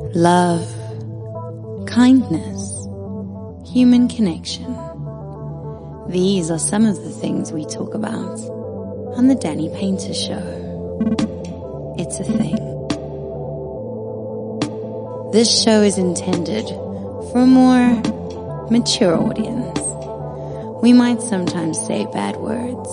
love, kindness, human connection. These are some of the things we talk about on the Danny Painter Show. It's a thing. This show is intended for a more mature audience. We might sometimes say bad words.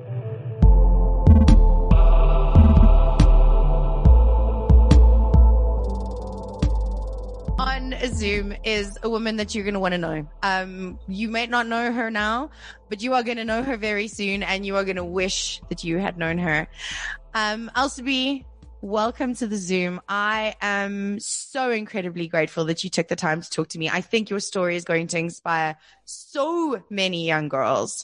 On Zoom is a woman that you're going to want to know. You may not know her now, but you are going to know her very soon, and you are going to wish that you had known her. Alsabi, welcome to the Zoom. I am so incredibly grateful that you took the time to talk to me. I think your story is going to inspire so many young girls.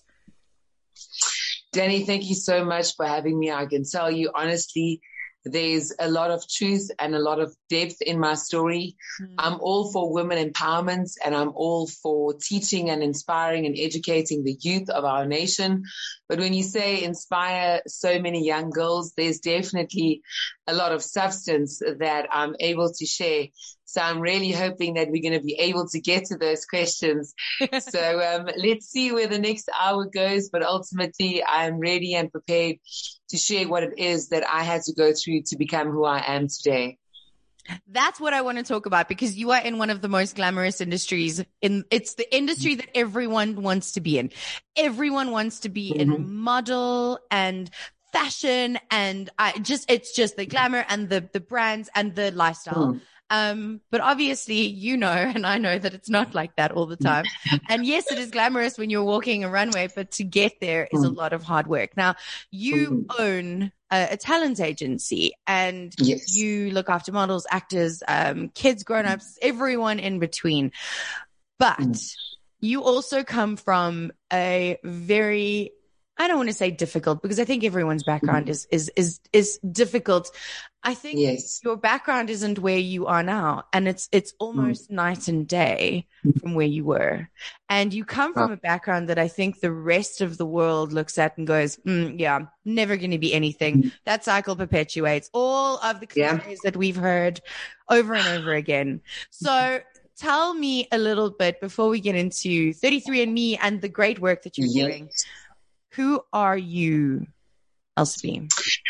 Danny, thank you so much for having me. I can tell you honestly, there's a lot of truth and a lot of depth in my story. I'm all for women empowerment, and I'm all for teaching and inspiring and educating the youth of our nation. But when you say inspire so many young girls, there's definitely a lot of substance that I'm able to share. So I'm really hoping that we're going to be able to get to those questions. So let's see where the next hour goes. But ultimately, I'm ready and prepared to share what it is that I had to go through to become who I am today. That's what I want to talk about, because you are in one of the most glamorous industries. It's the industry that everyone wants to be in. Everyone wants to be in model and fashion, and it's just the glamour and the brands and the lifestyle. But obviously, you know, and I know that it's not like that all the time. And yes, it is glamorous when you're walking a runway, but to get there is a lot of hard work. Now, you own a talent agency, and you look after models, actors, kids, grown-ups, everyone in between. But you also come from a very, I don't want to say difficult, because I think everyone's background is difficult. I think your background isn't where you are now, and it's almost night and day from where you were. And you come from a background that I think the rest of the world looks at and goes, yeah, never going to be anything. That cycle perpetuates all of the cliches that we've heard over and over again. So tell me a little bit before we get into 33andMe and the great work that you're doing. Who are you, Alsabi?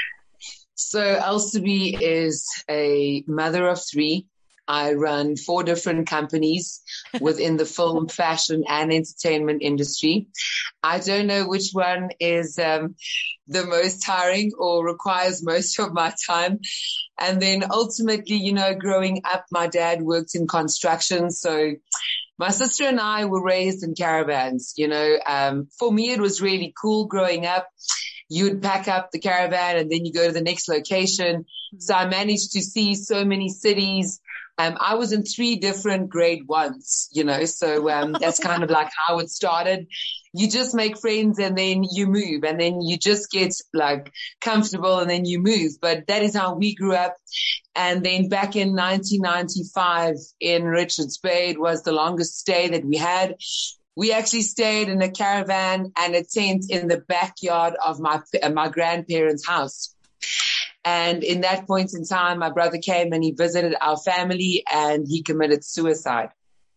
So Alsabi is a mother of three. I run 4 different companies within the film, fashion, and entertainment industry. I don't know which one is the most tiring or requires most of my time. And then ultimately, you know, growing up, my dad worked in construction. So my sister and I were raised in caravans. You know, for me, it was really cool growing up. You'd pack up the caravan and then you go to the next location. So I managed to see so many cities. I was in 3 different grade 1s, you know, so that's kind of like how it started. You just make friends and then you move, and then you just get like comfortable and then you move. But that is how we grew up. And then back in 1995 in Richards Bay, it was the longest stay that we had. We actually stayed in a caravan and a tent in the backyard of my grandparents' house. And in that point in time, my brother came and he visited our family and he committed suicide.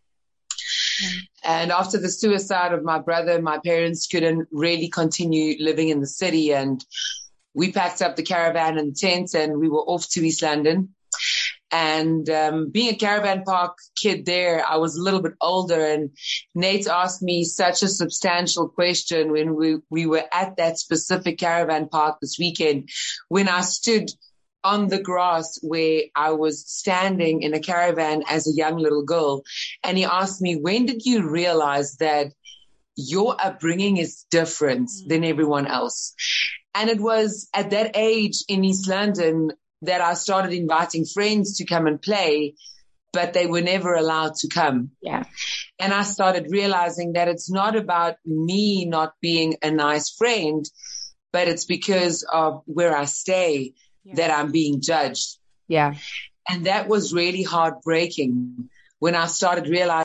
And after the suicide of my brother, my parents couldn't really continue living in the city. And we packed up the caravan and tent and we were off to East London. And being a caravan park kid there, I was a little bit older, and Nate asked me such a substantial question when we were at that specific caravan park this weekend, when I stood on the grass where I was standing in a caravan as a young little girl. And he asked me, when did you realize that your upbringing is different than everyone else? And it was at that age in East London that I started inviting friends to come and play, but they were never allowed to come. Yeah. And I started realizing that it's not about me not being a nice friend, but it's because of where I stay that I'm being judged. Yeah. And that was really heartbreaking when I started realizing.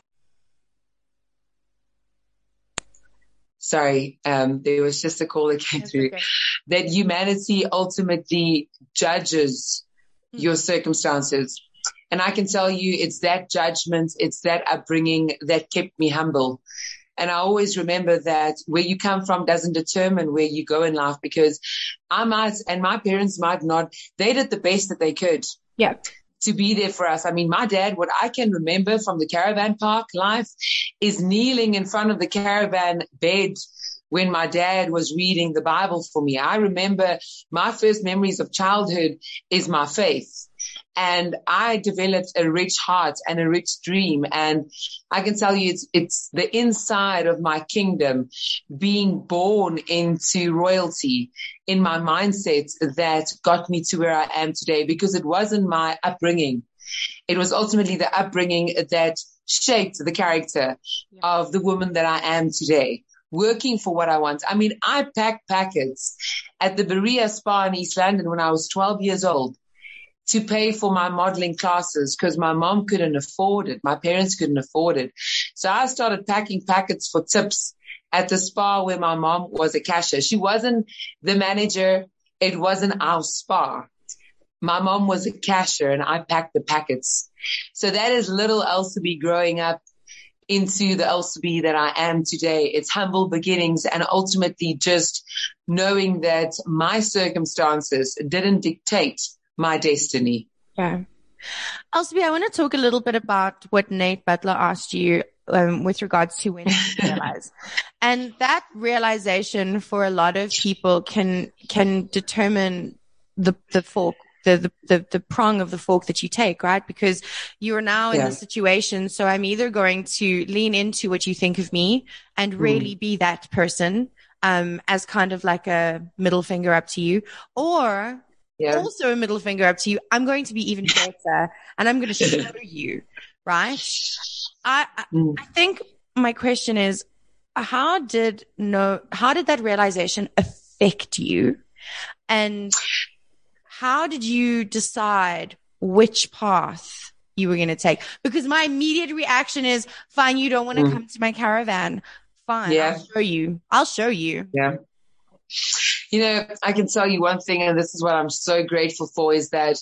Sorry, there was just a call that came through. Okay. That humanity ultimately judges your circumstances. And I can tell you it's that judgment, it's that upbringing that kept me humble. And I always remember that where you come from doesn't determine where you go in life, because I might, and my parents might not, they did the best that they could. Yeah. To be there for us. I mean, my dad, what I can remember from the caravan park life is kneeling in front of the caravan bed when my dad was reading the Bible for me. I remember my first memories of childhood is my faith. And I developed a rich heart and a rich dream. And I can tell you it's the inside of my kingdom being born into royalty in my mindset that got me to where I am today, because it wasn't my upbringing. It was ultimately the upbringing that shaped the character of the woman that I am today, working for what I want. I mean, I packed packets at the Berea Spa in East London when I was 12 years old to pay for my modeling classes because my mom couldn't afford it. My parents couldn't afford it. So I started packing packets for tips at the spa where my mom was a cashier. She wasn't the manager. It wasn't our spa. My mom was a cashier and I packed the packets. So that is little Elsabe growing up into the Elsabe that I am today. It's humble beginnings and ultimately just knowing that my circumstances didn't dictate my destiny. Yeah. Elsabe, I want to talk a little bit about what Nate Butler asked you with regards to when you realize. And that realization for a lot of people can determine the fork, the prong of the fork that you take, right? Because you are now in the situation. So I'm either going to lean into what you think of me and really be that person, as kind of like a middle finger up to you, or also a middle finger up to you. I'm going to be even better and I'm going to show you, right? I think my question is, how did that realization affect you? And how did you decide which path you were going to take? Because my immediate reaction is, fine, you don't want to come to my caravan. Fine, I'll show you. Yeah. You know, I can tell you one thing, and this is what I'm so grateful for, is that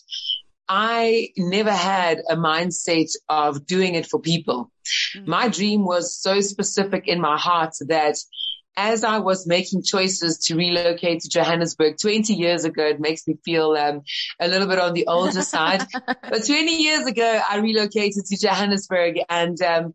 I never had a mindset of doing it for people. My dream was so specific in my heart that as I was making choices to relocate to Johannesburg 20 years ago, it makes me feel a little bit on the older side. But 20 years ago, I relocated to Johannesburg and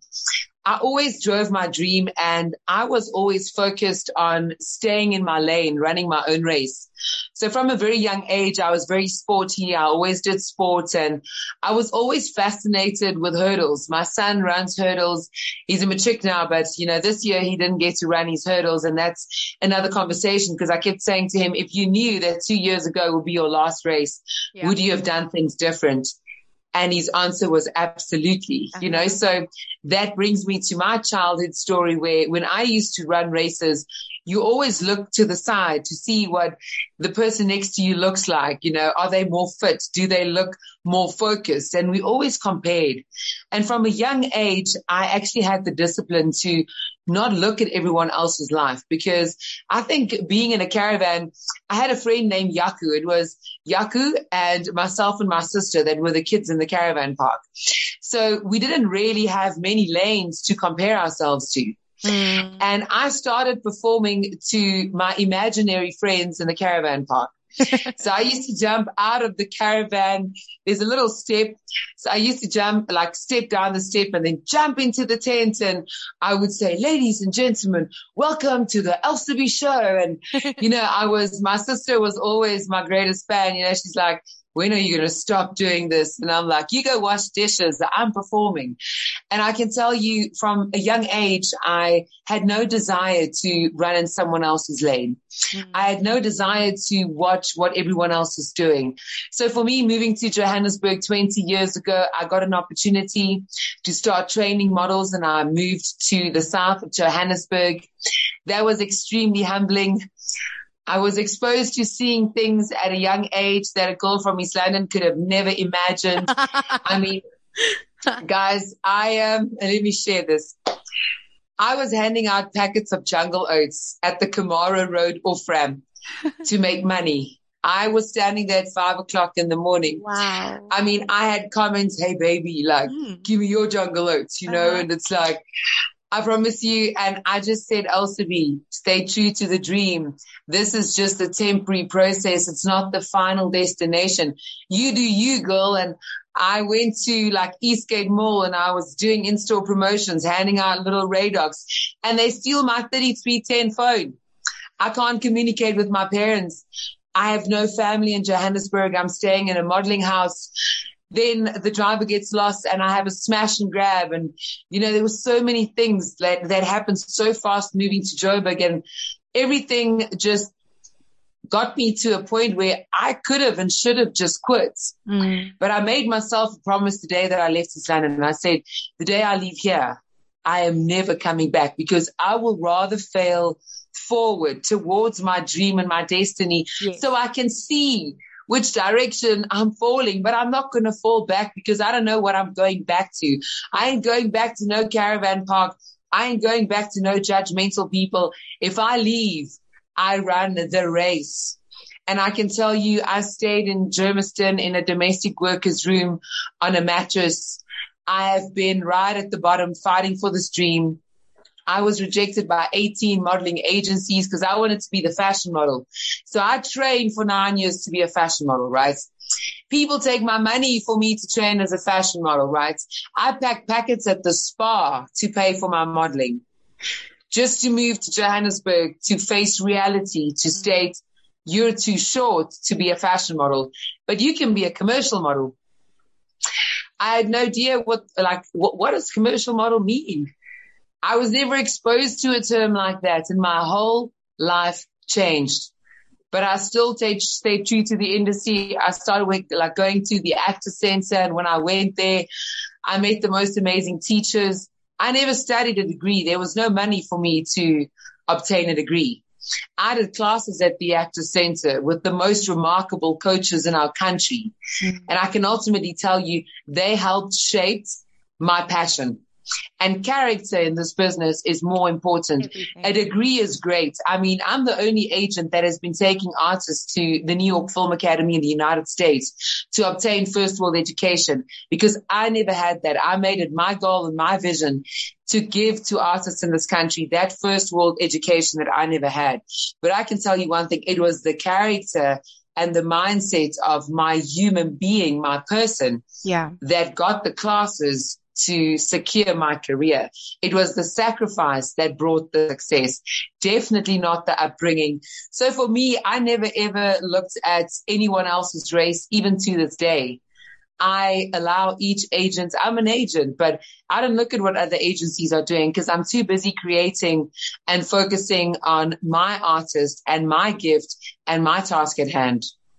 I always drove my dream and I was always focused on staying in my lane, running my own race. So from a very young age, I was very sporty. I always did sports and I was always fascinated with hurdles. My son runs hurdles. He's a matric now, but you know, this year he didn't get to run his hurdles. And that's another conversation because I kept saying to him, if you knew that 2 years ago would be your last race, would you have done things different? And his answer was absolutely, you know, so that brings me to my childhood story where when I used to run races, you always look to the side to see what the person next to you looks like. You know, are they more fit? Do they look more focused? And we always compared. And from a young age, I actually had the discipline to not look at everyone else's life because I think being in a caravan, I had a friend named Yaku. It was Yaku and myself and my sister that were the kids in the caravan park. So we didn't really have many lanes to compare ourselves to. And I started performing to my imaginary friends in the caravan park. So I used to jump out of the caravan. There's a little step. So I used to jump, like step down the step and then jump into the tent. And I would say, ladies and gentlemen, welcome to the Elsabe show. And, you know, my sister was always my greatest fan. You know, she's like, when are you going to stop doing this? And I'm like, you go wash dishes. I'm performing. And I can tell you from a young age, I had no desire to run in someone else's lane. I had no desire to watch what everyone else is doing. So for me, moving to Johannesburg 20 years ago, I got an opportunity to start training models and I moved to the south of Johannesburg. That was extremely humbling. I was exposed to seeing things at a young age that a girl from East London could have never imagined. I mean, guys, and let me share this. I was handing out packets of jungle oats at the Kamara Road off-ramp to make money. I was standing there at 5:00 in the morning. Wow. I mean, I had comments, hey baby, like, give me your jungle oats, and it's like, I promise you. And I just said, Elsabe, stay true to the dream. This is just a temporary process. It's not the final destination. You do you, girl. And I went to like Eastgate Mall and I was doing in-store promotions, handing out little Radox, and they steal my 3310 phone. I can't communicate with my parents. I have no family in Johannesburg. I'm staying in a modeling house. Then the driver gets lost and I have a smash and grab. And, there were so many things that happened so fast moving to Joburg, and everything just got me to a point where I could have and should have just quit. But I made myself a promise the day that I left East London. And I said, the day I leave here, I am never coming back, because I will rather fail forward towards my dream and my destiny, so I can see which direction I'm falling, but I'm not going to fall back, because I don't know what I'm going back to. I ain't going back to no caravan park. I ain't going back to no judgmental people. If I leave, I run the race. And I can tell you, I stayed in Germiston in a domestic workers room on a mattress. I have been right at the bottom fighting for this dream. I was rejected by 18 modeling agencies because I wanted to be the fashion model. So I trained for 9 years to be a fashion model, right? People take my money for me to train as a fashion model, right? I pack packets at the spa to pay for my modeling, just to move to Johannesburg, to face reality, to state you're too short to be a fashion model, but you can be a commercial model. I had no idea what does commercial model mean? I was never exposed to a term like that, and my whole life changed. But I still stayed true to the industry. I started going to the Actor Center, and when I went there, I met the most amazing teachers. I never studied a degree. There was no money for me to obtain a degree. I did classes at the Actor Center with the most remarkable coaches in our country. And I can ultimately tell you, they helped shape my passion. And character in this business is more important. A degree is great. I mean, I'm the only agent that has been taking artists to the New York Film Academy in the United States to obtain first world education, because I never had that. I made it my goal and my vision to give to artists in this country that first world education that I never had. But I can tell you one thing, it was the character and the mindset of my human being, my person, that got the classes to secure my career. It was the sacrifice that brought the success, definitely not the upbringing. So for me, I never ever looked at anyone else's race, even to this day. I allow each agent, I'm an agent, but I don't look at what other agencies are doing, because I'm too busy creating and focusing on my artist and my gift and my task at hand.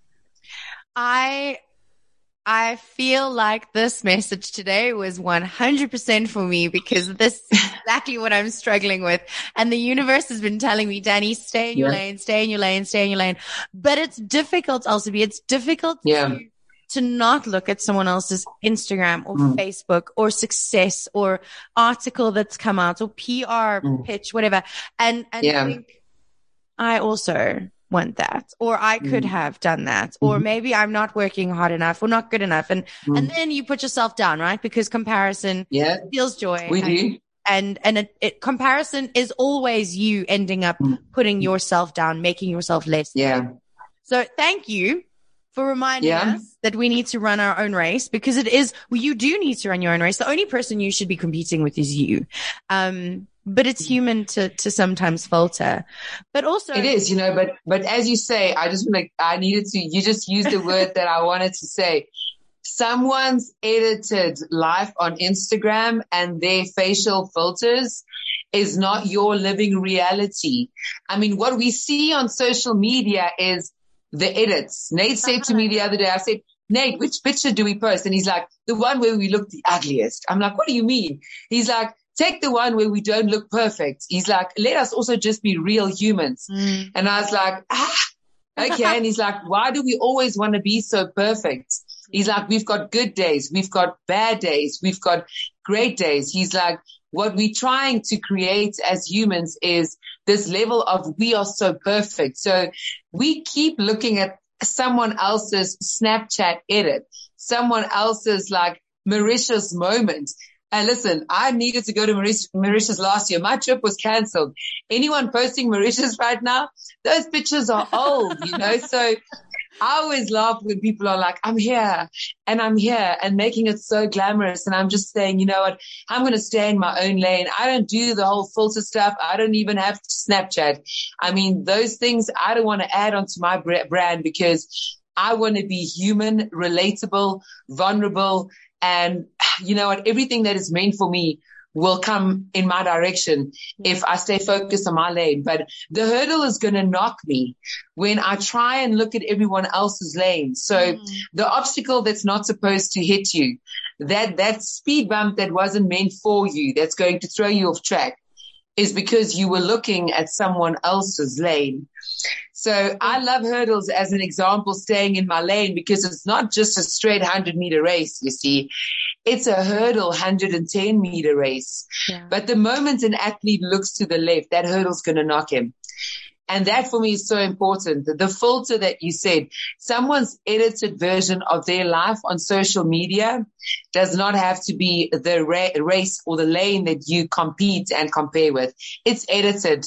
I feel like this message today was 100% for me, because this is exactly what I'm struggling with. And the universe has been telling me, Danny, stay in your lane, stay in your lane, stay in your lane. But it's difficult, Elsabe. It's difficult to not look at someone else's Instagram or Facebook or success or article that's come out or PR pitch, whatever. And think, I also want that, or I could have done that, or maybe I'm not working hard enough or not good enough. And then you put yourself down, right? Because comparison steals joy. We do. And comparison is always you ending up putting yourself down, making yourself less. So thank you for reminding us that we need to run our own race, because you do need to run your own race. The only person you should be competing with is you. But it's human to sometimes falter. But also it is, but as you say, you just used a word that I wanted to say. Someone's edited life on Instagram and their facial filters is not your living reality. I mean, what we see on social media is the edits. Nate said to me the other day, I said, Nate, which picture do we post? And he's like, the one where we look the ugliest. I'm like, what do you mean? He's like, take the one where we don't look perfect. He's like, let us also just be real humans. And I was like, okay. And he's like, why do we always want to be so perfect? He's like, we've got good days. We've got bad days. We've got great days. He's like, what we're trying to create as humans is this level of we are so perfect. So we keep looking at someone else's Snapchat edit, someone else's like Mauritius moment. And listen, I needed to go to Mauritius last year. My trip was canceled. Anyone posting Mauritius right now, those pictures are old, so I always laugh when people are like, I'm here and making it so glamorous. And I'm just saying, you know what? I'm going to stay in my own lane. I don't do the whole filter stuff. I don't even have Snapchat. I mean, those things I don't want to add onto my brand because I want to be human, relatable, vulnerable. And you know what? Everything that is meant for me will come in my direction if I stay focused on my lane. But the hurdle is going to knock me when I try and look at everyone else's lane. So the obstacle that's not supposed to hit you, that speed bump that wasn't meant for you, that's going to throw you off track, is because you were looking at someone else's lane. So I love hurdles as an example, staying in my lane, because it's not just a straight 100-meter race, you see. It's a hurdle 110-meter race. Yeah. But the moment an athlete looks to the left, that hurdle's going to knock him. And that for me is so important. The filter that you said, someone's edited version of their life on social media does not have to be the race or the lane that you compete and compare with. It's edited.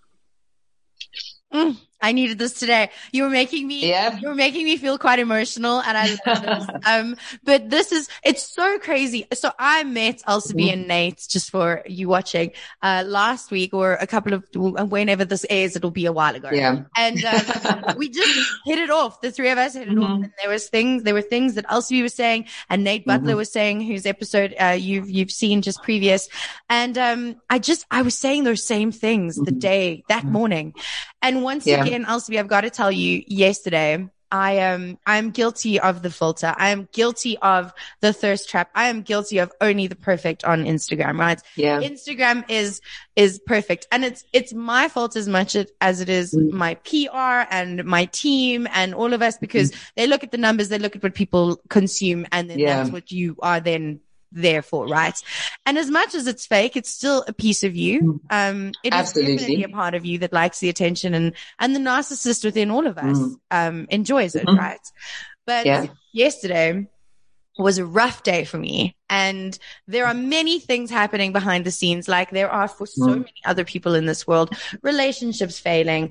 I needed this today. You were making me feel quite emotional, and I love this. But it's so crazy. So I met Elsabe and Nate, just for you watching, last week, or a couple of, whenever this airs, it'll be a while ago. Yeah. And, we just hit it off. The three of us hit it off. And there were things that Elsabe was saying and Nate Butler was saying, whose episode, you've seen just previous. And, I was saying those same things that morning. And once again, Elsabe, I've got to tell you, yesterday, I'm guilty of the filter. I am guilty of the thirst trap. I am guilty of only the perfect on Instagram, right? Yeah. Instagram is perfect. And it's my fault as much as it is my PR and my team and all of us, because they look at the numbers, they look at what people consume, and then that's what you are then there for, right? And as much as it's fake, it's still a piece of you. It is definitely a part of you that likes the attention, and the narcissist within all of us enjoys it, right? But yesterday was a rough day for me, and there are many things happening behind the scenes, like there are for so many other people in this world, relationships failing,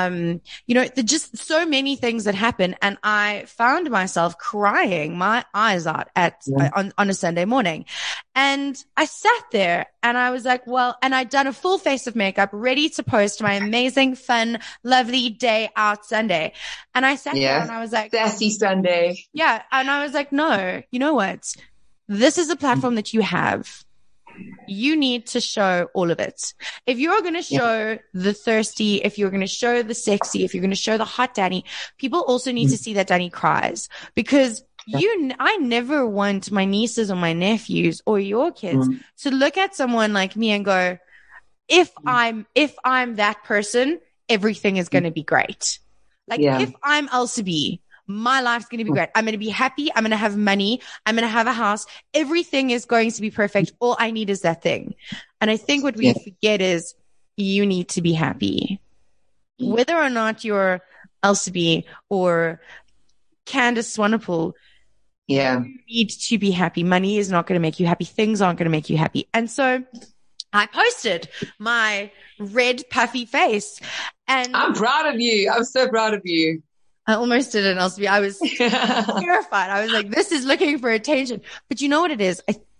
just so many things that happen. And I found myself crying my eyes out on a Sunday morning. And I sat there and I was like, well, and I'd done a full face of makeup, ready to post my amazing, fun, lovely day out Sunday. And I sat there and I was like, sassy Sunday. Yeah. And I was like, no, you know what? This is a platform that you have. You need to show all of it. If you're going to show the thirsty, if you're going to show the sexy, if you're going to show the hot Danny, people also need to see that Danny cries, because I never want my nieces or my nephews or your kids to look at someone like me and go, if I'm that person, everything is going to be great. Like if I'm Elsabe, my life's going to be great. I'm going to be happy. I'm going to have money. I'm going to have a house. Everything is going to be perfect. All I need is that thing. And I think what we forget is you need to be happy. Whether or not you're Elsabe or Candace Swanepoel, you need to be happy. Money is not going to make you happy. Things aren't going to make you happy. And so I posted my red puffy face, and I'm proud of you. I'm so proud of you. I almost didn't, Elsabe. I was terrified. I was like, this is looking for attention. But you know what it is?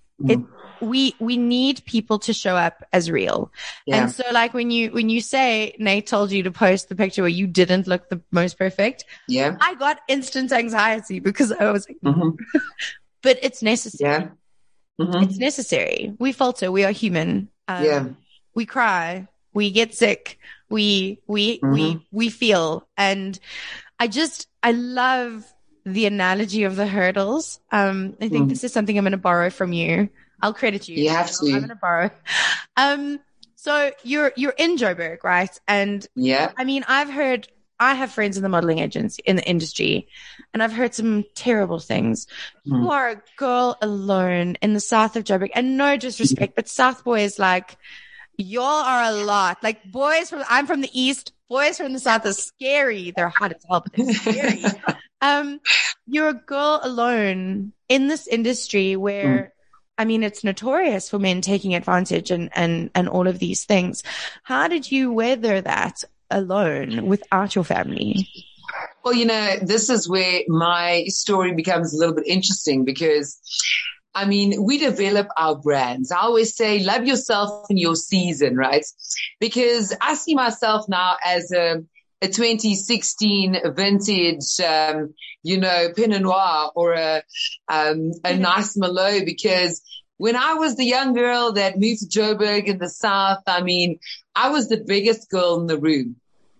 We need people to show up as real. Yeah. And so like when you say Nate told you to post the picture where you didn't look the most perfect. Yeah. I got instant anxiety because I was like, but it's necessary. Yeah. It's necessary. We falter. We are human. We cry. We get sick. We feel. And I love the analogy of the hurdles. I think this is something I'm going to borrow from you. I'll credit you. You have to. I'm going to borrow. So you're in Joburg, right? And I mean, I have friends in the modeling agency, in the industry, and I've heard some terrible things. You are a girl alone in the south of Joburg, and no disrespect, but South boys, like, y'all are a lot. Like boys I'm from the east. boys from the South are scary. They're hard as hell, but they're scary. You're a girl alone in this industry where, I mean, it's notorious for men taking advantage and all of these things. How did you weather that alone without your family? Well, this is where my story becomes a little bit interesting because, I mean, we develop our brands. I always say, love yourself in your season, right? Because I see myself now as a 2016 vintage, Pinot Noir or a nice Merlot, because when I was the young girl that moved to Joburg in the South, I mean, I was the biggest girl in the room.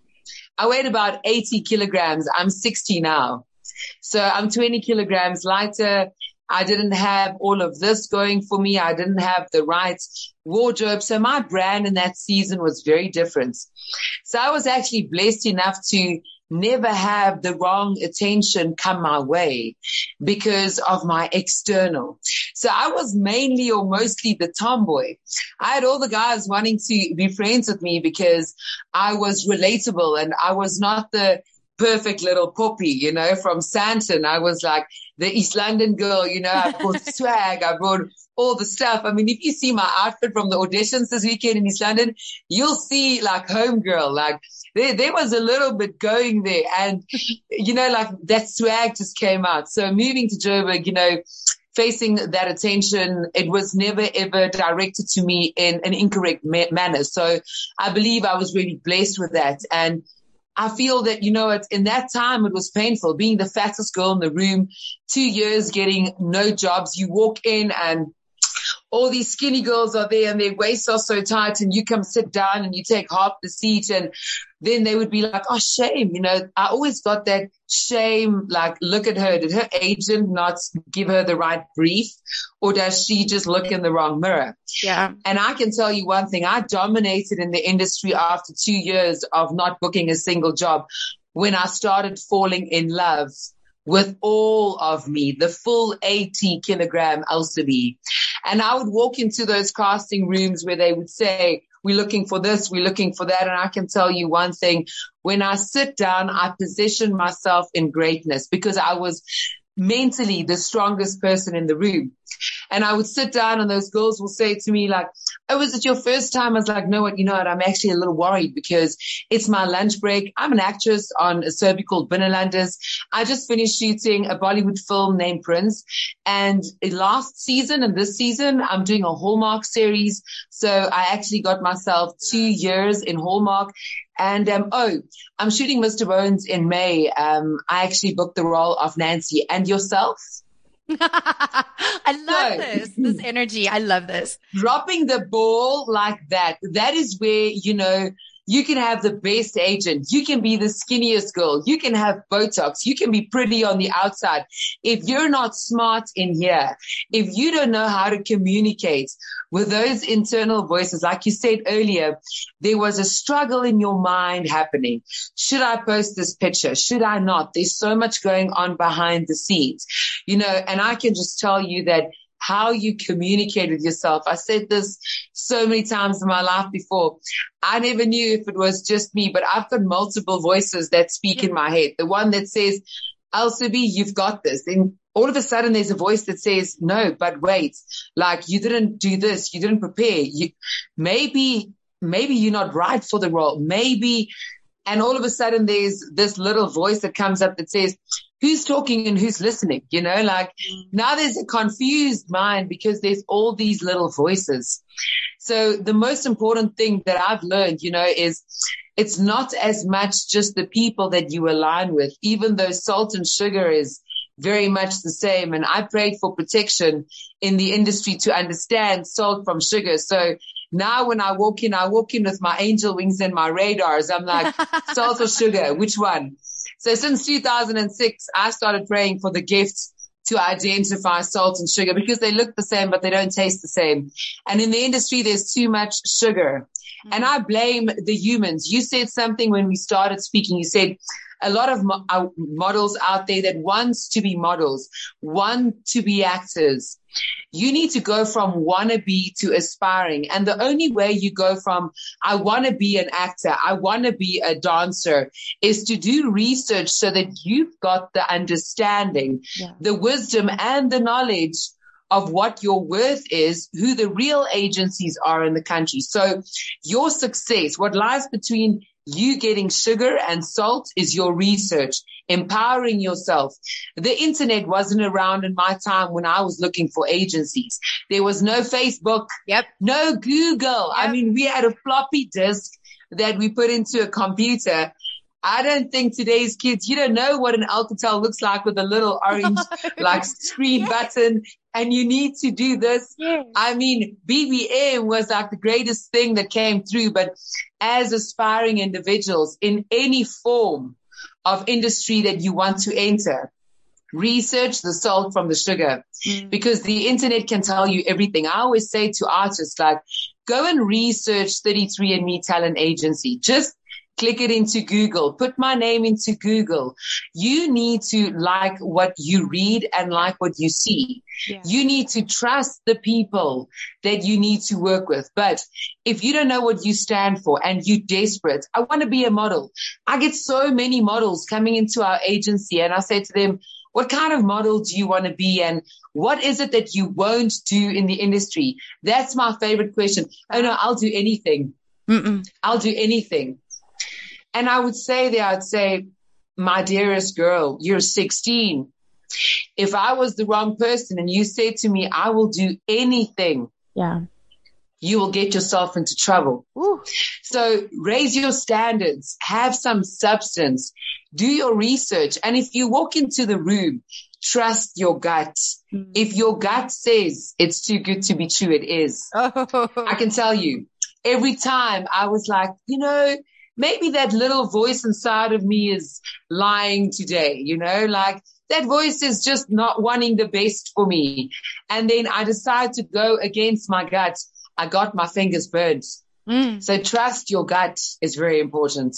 I weighed about 80 kilograms. I'm 60 now. So I'm 20 kilograms lighter. I didn't have all of this going for me. I didn't have the right wardrobe. So my brand in that season was very different. So I was actually blessed enough to never have the wrong attention come my way because of my external. So I was mainly or mostly the tomboy. I had all the guys wanting to be friends with me because I was relatable and I was not the perfect little puppy, from Sandton. I was like the East London girl, I brought swag, I brought all the stuff. I mean, if you see my outfit from the auditions this weekend in East London, you'll see like homegirl, like there was a little bit going there and, like that swag just came out. So moving to Joburg, facing that attention, it was never ever directed to me in an incorrect manner. So I believe I was really blessed with that. And I feel that, in that time, it was painful being the fattest girl in the room, 2 years getting no jobs. You walk in and all these skinny girls are there and their waists are so tight and you come sit down and you take half the seat and then they would be like, oh, shame. I always got that shame, like, look at her. Did her agent not give her the right brief or does she just look in the wrong mirror? Yeah. And I can tell you one thing. I dominated in the industry after 2 years of not booking a single job when I started falling in love with all of me, the full 80 kilogram Elsie. And I would walk into those casting rooms where they would say, we're looking for this, we're looking for that. And I can tell you one thing, when I sit down, I position myself in greatness because I was mentally the strongest person in the room. And I would sit down and those girls will say to me like, oh, is it your first time? I was like, no, what, I'm actually a little worried because it's my lunch break. I'm an actress on a soapie called Binnenlanders. I just finished shooting a Bollywood film named Prince. And last season and this season, I'm doing a Hallmark series. So I actually got myself 2 years in Hallmark. And, I'm shooting Mr. Bones in May. I actually booked the role of Nancy. And yourself? I love this energy. I love this. Dropping the ball like that. That is where, you can have the best agent. You can be the skinniest girl. You can have Botox. You can be pretty on the outside. If you're not smart in here, if you don't know how to communicate with those internal voices, like you said earlier, there was a struggle in your mind happening. Should I post this picture? Should I not? There's so much going on behind the scenes, and I can just tell you that how you communicate with yourself. I said this so many times in my life before. I never knew if it was just me, but I've got multiple voices that speak in my head. The one that says, Elsie, you've got this. Then all of a sudden there's a voice that says, no, but wait, like you didn't do this. You didn't prepare. Maybe you're not right for the role. Maybe. And all of a sudden there's this little voice that comes up that says, who's talking and who's listening? Now there's a confused mind because there's all these little voices. So the most important thing that I've learned, is it's not as much just the people that you align with, even though Salt and Sugar is very much the same. And I prayed for protection in the industry to understand salt from sugar. So now when I walk in with my angel wings and my radars. I'm like, salt or sugar, which one? So since 2006, I started praying for the gifts to identify salt and sugar because they look the same, but they don't taste the same. And in the industry, there's too much sugar. And I blame the humans. You said something when we started speaking. You said, a lot of models out there that wants to be models, want to be actors. You need to go from wannabe to aspiring. And the only way you go from, I want to be an actor, I want to be a dancer, is to do research so that you've got the understanding, the wisdom and the knowledge of what your worth is, who the real agencies are in the country. So your success, what lies between you getting sugar and salt, is your research, empowering yourself. The internet wasn't around in my time when I was looking for agencies. There was no Facebook, no Google. I mean, we had a floppy disk that we put into a computer. I don't think today's kids, you don't know what an Alcatel looks like with a little orange like screen button, and you need to do this. I mean, BBM was like the greatest thing that came through, but as aspiring individuals in any form of industry that you want to enter, research the salt from the sugar, because the internet can tell you everything. I always say to artists, like, go and research 33andMe Talent Agency. Just click it into Google. Put my name into Google. You need to like what you read and like what you see. You need to trust the people that you need to work with. But if you don't know what you stand for and you're desperate, I want to be a model. I get so many models coming into our agency, and I say to them, what kind of model do you want to be? And what is it that you won't do in the industry? That's my favorite question. Oh no, I'll do anything. I'll do anything. And I would say, my dearest girl, you're 16. If I was the wrong person and you said to me, I will do anything, you will get yourself into trouble. So raise your standards, have some substance, do your research. And if you walk into the room, trust your gut. If your gut says it's too good to be true, it is. I can tell you, every time I was like, maybe that little voice inside of me is lying today, like that voice is just not wanting the best for me. And then I decide to go against my gut. I got my fingers burned. So trust your gut is very important.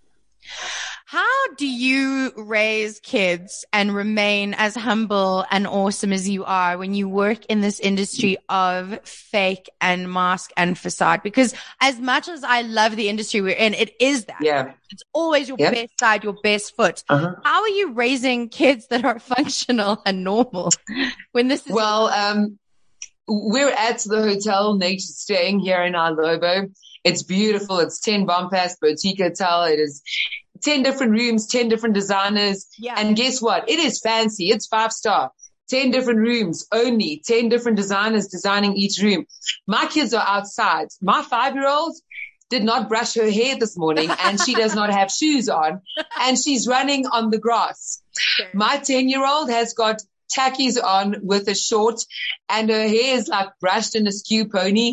How do you raise kids and remain as humble and awesome as you are when you work in this industry of fake and mask and facade? Because as much as I love the industry we're in, it is that. It's always your best side, your best foot. How are you raising kids that are functional and normal when this is? Well, we're at the Hotel Nature staying here in our Lobo. It's beautiful. It's 10 Bombast Boutique Hotel. It is 10 different rooms, 10 different designers. And guess what? It is fancy. It's 5-star. 10 different rooms, only 10 different designers designing each room. My kids are outside. My 5-year-old did not brush her hair this morning, and she does not have shoes on, and she's running on the grass. My 10-year-old has got tackies on with a short, and her hair is like brushed in a skew pony.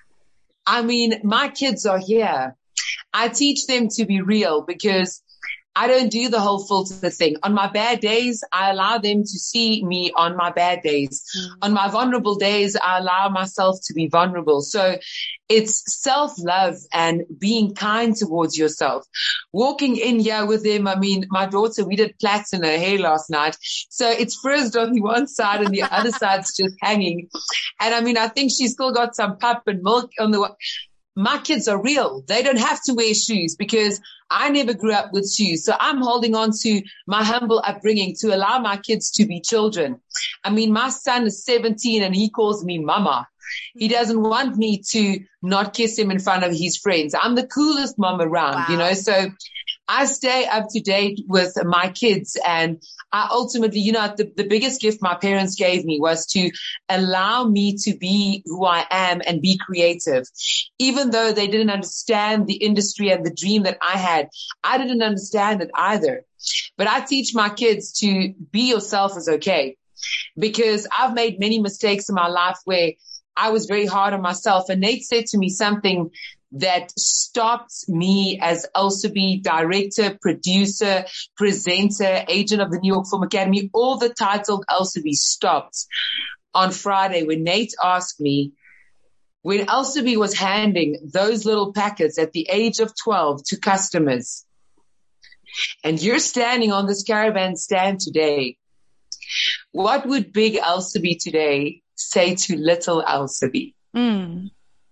I mean, my kids are here. I teach them to be real because I don't do the whole filter thing. On my bad days, I allow them to see me on my bad days. On my vulnerable days, I allow myself to be vulnerable. So it's self-love and being kind towards yourself. Walking in here with them, I mean, my daughter, we did plaits in her hair last night. So it's frizzed on the one side and the other side's just hanging. And I mean, I think she's still got some pup and milk on the one. My kids are real. They don't have to wear shoes because I never grew up with shoes. So I'm holding on to my humble upbringing to allow my kids to be children. I mean, my son is 17 and he calls me mama. He doesn't want me to not kiss him in front of his friends. I'm the coolest mom around, so I stay up to date with my kids. And I ultimately, the biggest gift my parents gave me was to allow me to be who I am and be creative. Even though they didn't understand the industry and the dream that I had, I didn't understand it either. But I teach my kids to be yourself is okay, because I've made many mistakes in my life where I was very hard on myself. And Nate said to me something that stopped me as Elsabe, director, producer, presenter, agent of the New York Film Academy. All the titled Elsabe stopped on Friday when Nate asked me, when Elsabe was handing those little packets at the age of 12 to customers, and you're standing on this caravan stand today, what would big Elsabe today say to little Elsabe? Mm.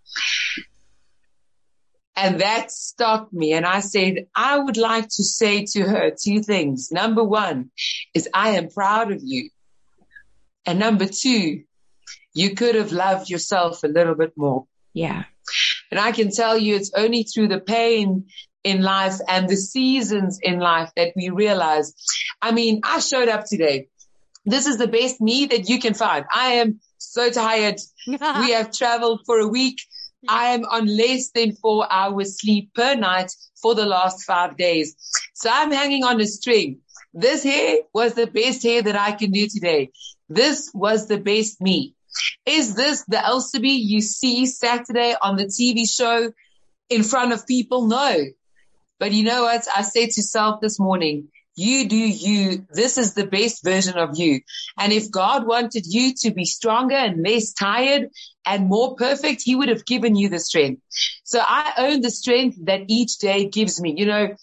And that stopped me. And I said, I would like to say to her two things. Number one is I am proud of you. And number two, you could have loved yourself a little bit more. Yeah. And I can tell you it's only through the pain in life and the seasons in life that we realize. I mean, I showed up today. This is the best me that you can find. I am so tired. We have traveled for a week. I am on less than 4 hours sleep per night for the last 5 days. So I'm hanging on a string. This hair was the best hair that I can do today. This was the best me. Is this the Elsabe you see Saturday on the TV show in front of people? No. But you know what? I said to self this morning, you do you. This is the best version of you. And if God wanted you to be stronger and less tired and more perfect, he would have given you the strength. So I own the strength that each day gives me. You know,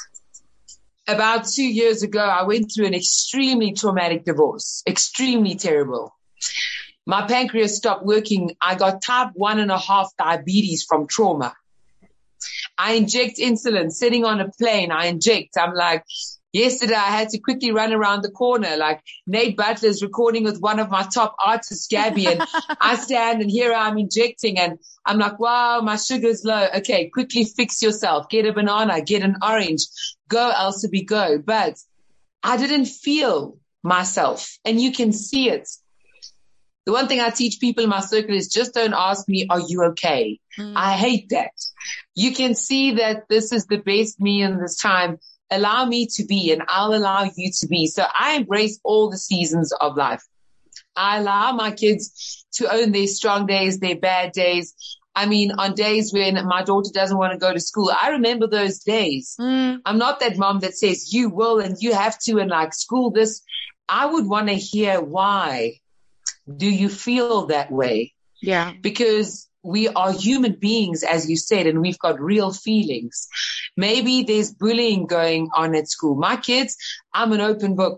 about 2 years ago, I went through an extremely traumatic divorce, extremely terrible. My pancreas stopped working. I got type 1.5 diabetes from trauma. I inject insulin, sitting on a plane. I inject. I'm like, yesterday I had to quickly run around the corner. Like Nate Butler's recording with one of my top artists, Gabby, and I stand and here I'm injecting and I'm like, wow, my sugar's low. Okay, quickly fix yourself. Get a banana, get an orange. Go, Elsabe, go. But I didn't feel myself, and you can see it. The one thing I teach people in my circle is just don't ask me, are you okay? I hate that. You can see that this is the best me in this time. Allow me to be, and I'll allow you to be. So I embrace all the seasons of life. I allow my kids to own their strong days, their bad days. I mean, on days when my daughter doesn't want to go to school, I remember those days. I'm not that mom that says you will and you have to and like school this. I would want to hear why. Do you feel that way? Yeah. Because we are human beings, as you said, and we've got real feelings. Maybe there's bullying going on at school. My kids, I'm an open book.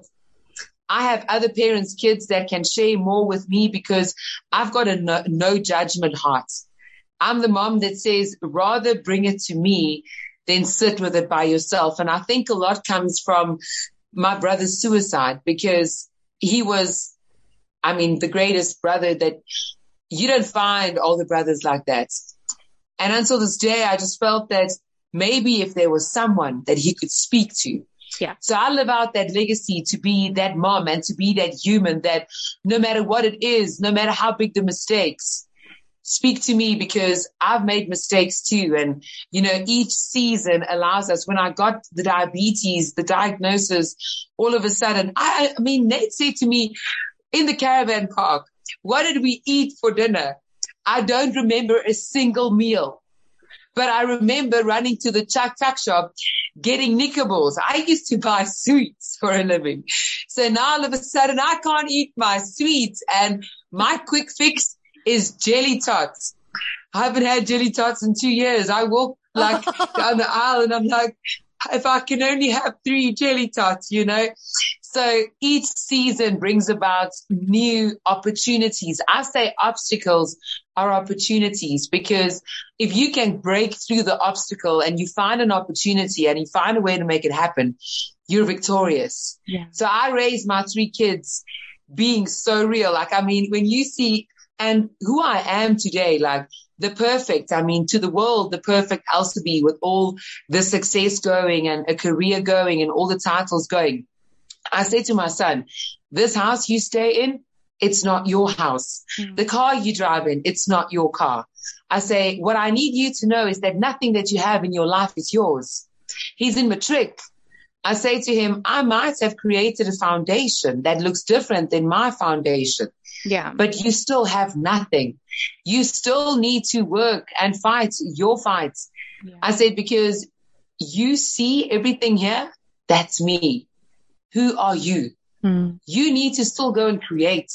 I have other parents' kids that can share more with me because I've got a no judgment heart. I'm the mom that says, rather bring it to me than sit with it by yourself. And I think a lot comes from my brother's suicide because he was, I mean, the greatest brother that you don't find older brothers like that. And until this day, I just felt that maybe if there was someone that he could speak to. Yeah. So I live out that legacy to be that mom and to be that human that no matter what it is, no matter how big the mistakes, speak to me because I've made mistakes too. And, you know, each season allows us. When I got the diabetes, the diagnosis, all of a sudden, I mean, Nate said to me in the caravan park, what did we eat for dinner? I don't remember a single meal, but I remember running to the Chuck shop, getting knickerballs. I used to buy sweets for a living. So now all of a sudden I can't eat my sweets, and my quick fix is jelly tots. I haven't had jelly tots in 2 years. I walk like down the aisle and I'm like, if I can only have 3 jelly tots, you know. So each season brings about new opportunities. I say obstacles are opportunities because if you can break through the obstacle and you find an opportunity and you find a way to make it happen, you're victorious. Yeah. So I raised my 3 kids being so real. Like, I mean, when you see and who I am today, like the perfect, I mean, to the world, the perfect Elsabe with all the success going and a career going and all the titles going. I said to my son, this house you stay in, it's not your house. The car you drive in, it's not your car. I say, what I need you to know is that nothing that you have in your life is yours. He's in matric. I say to him, I might have created a foundation that looks different than my foundation. Yeah. But you still have nothing. You still need to work and fight your fights. Yeah. I said, because you see everything here, that's me. Who are you? You need to still go and create.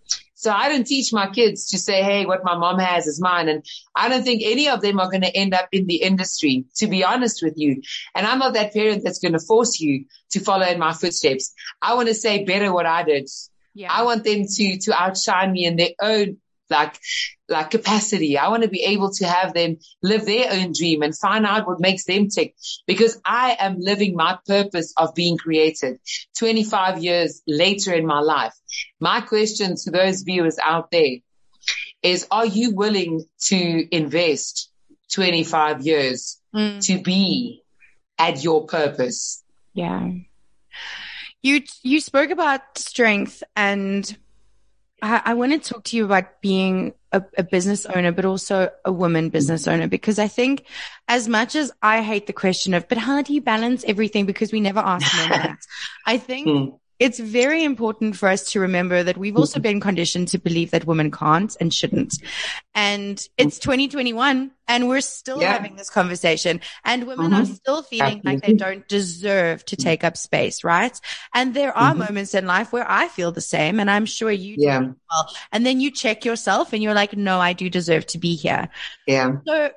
So I don't teach my kids to say, hey, what my mom has is mine. And I don't think any of them are going to end up in the industry, to be honest with you. And I'm not that parent that's going to force you to follow in my footsteps. I want to say better what I did. Yeah. I want them to outshine me in their own like capacity. I want to be able to have them live their own dream and find out what makes them tick, because I am living my purpose of being created 25 years later in my life. My question to those viewers out there is, are you willing to invest 25 years to be at your purpose? Yeah. You spoke about strength, and I want to talk to you about being a business owner, but also a woman business owner, because I think as much as I hate the question of, but how do you balance everything? Because we never ask men that. I think it's very important for us to remember that we've also been conditioned to believe that women can't and shouldn't. And it's 2021 and we're still having this conversation, and women are still feeling like they don't deserve to take up space, right? And there are moments in life where I feel the same, and I'm sure you do as well. And then you check yourself and you're like, no, I do deserve to be here. Yeah. So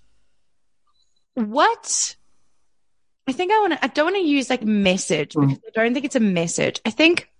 what... I think I don't want to use like message, because I don't think it's a message. I think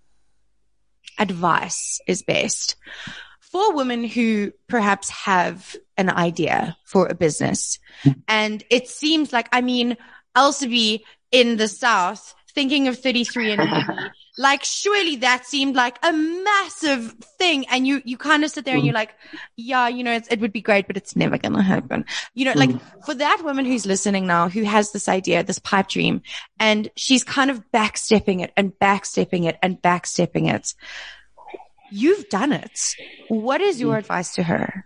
advice is best for women who perhaps have an idea for a business. And it seems like, I mean, Elsabe in the South thinking of 33andMe, like surely that seemed like a massive thing. And you kind of sit there and you're like, yeah, you know, it would be great, but it's never going to happen. You know, like for that woman who's listening now, who has this idea, this pipe dream, and she's kind of backstepping it and backstepping it and backstepping it. You've done it. What is your advice to her?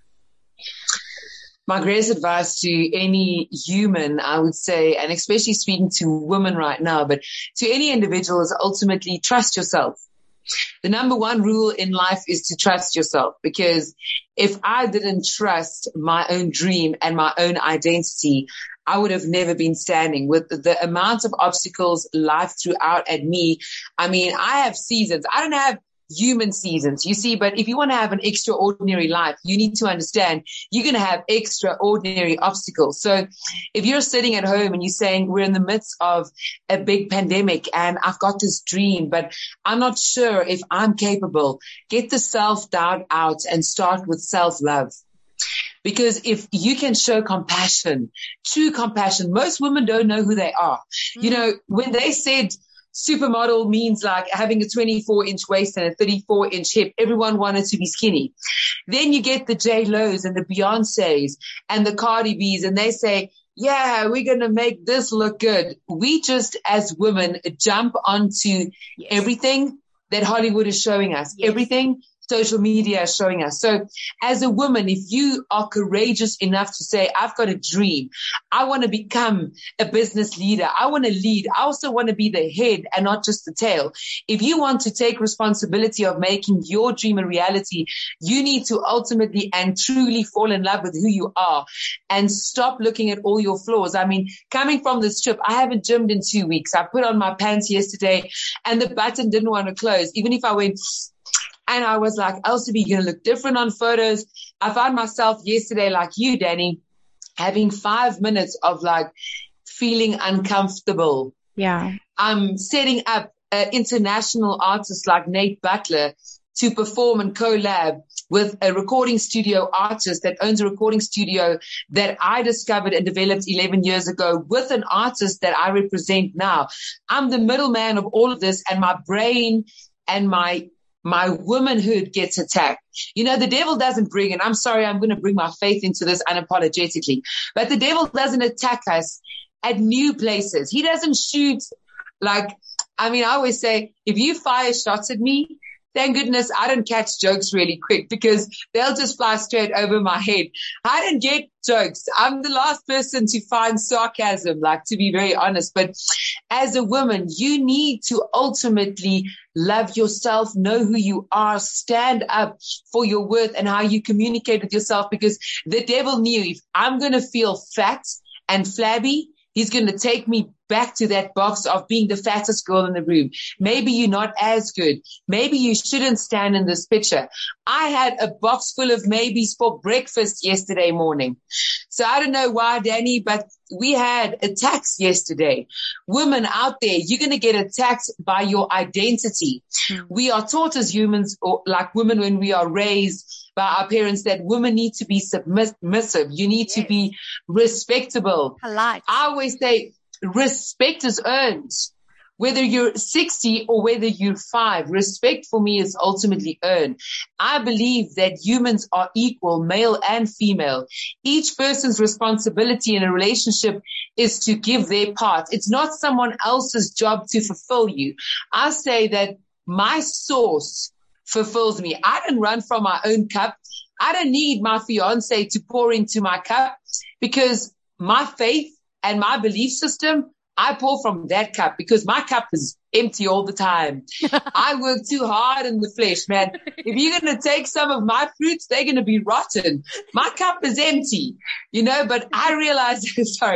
My greatest advice to any human, I would say, and especially speaking to women right now, but to any individual, is ultimately trust yourself. The number one rule in life is to trust yourself, because if I didn't trust my own dream and my own identity, I would have never been standing. With the amount of obstacles life threw out at me, I mean, I have seasons. I don't have human seasons, you see, but if you want to have an extraordinary life, you need to understand you're going to have extraordinary obstacles. So if you're sitting at home and you're saying, we're in the midst of a big pandemic and I've got this dream, but I'm not sure if I'm capable, get the self-doubt out and start with self-love. Because if you can show compassion, true compassion, most women don't know who they are. You know, when they said supermodel means like having a 24-inch waist and a 34-inch hip, everyone wanted to be skinny. Then you get the J-Lo's and the Beyoncé's and the Cardi B's, and they say, yeah, we're going to make this look good. We just, as women, jump onto everything that Hollywood is showing us, everything social media is showing us. So as a woman, if you are courageous enough to say, I've got a dream, I want to become a business leader, I want to lead, I also want to be the head and not just the tail. If you want to take responsibility of making your dream a reality, you need to ultimately and truly fall in love with who you are and stop looking at all your flaws. I mean, coming from this trip, I haven't gymmed in 2 weeks. I put on my pants yesterday and the button didn't want to close. Even if I went, and I was like, Elsabe, you're going to look different on photos. I found myself yesterday, like you, Danny, having 5 minutes of like feeling uncomfortable. Yeah. I'm setting up an international artist like Nate Butler to perform and collab with a recording studio artist that owns a recording studio that I discovered and developed 11 years ago with an artist that I represent now. I'm the middleman of all of this, and my brain and my womanhood gets attacked. You know, the devil doesn't bring, and I'm sorry, I'm going to bring my faith into this unapologetically, but the devil doesn't attack us at new places. He doesn't shoot like, I mean, I always say, if you fire shots at me, thank goodness I don't catch jokes really quick, because they'll just fly straight over my head. I don't get jokes. I'm the last person to find sarcasm, like, to be very honest. But as a woman, you need to ultimately love yourself, know who you are, stand up for your worth and how you communicate with yourself, because the devil knew if I'm going to feel fat and flabby, he's going to take me back to that box of being the fattest girl in the room. Maybe you're not as good. Maybe you shouldn't stand in this picture. I had a box full of maybes for breakfast yesterday morning. So I don't know why, Danny, but we had attacks yesterday. Women out there, you're going to get attacked by your identity. We are taught as humans, or like women when we are raised by our parents, that women need to be submissive. You need to be respectable. Polite. I always say respect is earned. Whether you're 60 or whether you're 5, respect for me is ultimately earned. I believe that humans are equal, male and female. Each person's responsibility in a relationship is to give their part. It's not someone else's job to fulfill you. I say that my source fulfills me. I don't run from my own cup. I don't need my fiance to pour into my cup, because my faith and my belief system, I pour from that cup because my cup is empty all the time. I work too hard in the flesh, man. If you're going to take some of my fruits, they're going to be rotten. My cup is empty, but I realize,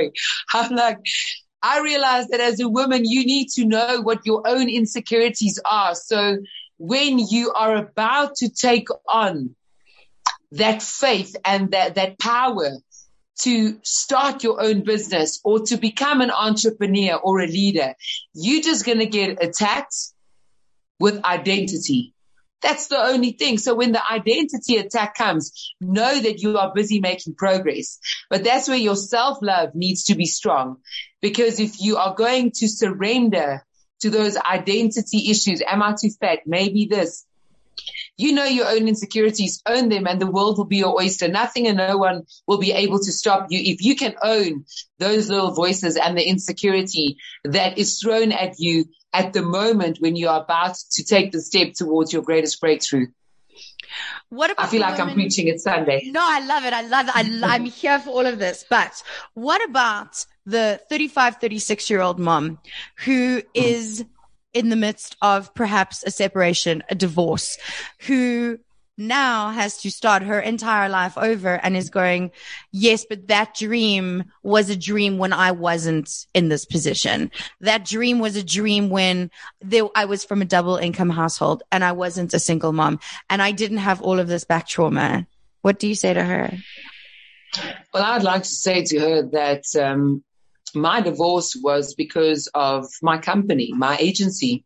I realize that as a woman, you need to know what your own insecurities are. So when you are about to take on that faith and that power to start your own business or to become an entrepreneur or a leader, you're just going to get attacked with identity. That's the only thing. So when the identity attack comes, know that you are busy making progress. But that's where your self-love needs to be strong. Because if you are going to surrender to those identity issues, am I too fat? Maybe this. You know your own insecurities, own them, and the world will be your oyster. Nothing and no one will be able to stop you. If you can own those little voices and the insecurity that is thrown at you at the moment when you are about to take the step towards your greatest breakthrough. What about I feel like I'm preaching it Sunday. No, I love it. I'm here for all of this. But what about the 35, 36-year-old mom who is in the midst of perhaps a separation, a divorce, who now has to start her entire life over and is going, yes, but that dream was a dream when I wasn't in this position. That dream was a dream when I was from a double income household and I wasn't a single mom and I didn't have all of this back trauma. What do you say to her? Well, I'd like to say to her that my divorce was because of my company, my agency.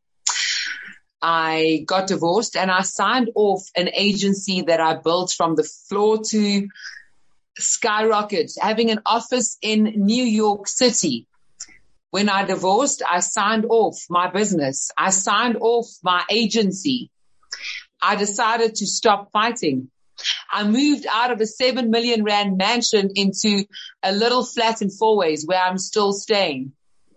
I got divorced and I signed off an agency that I built from the floor to skyrocket, having an office in New York City. When I divorced, I signed off my business. I signed off my agency. I decided to stop fighting. I moved out of a 7 million rand mansion into a little flat in Fourways where I'm still staying.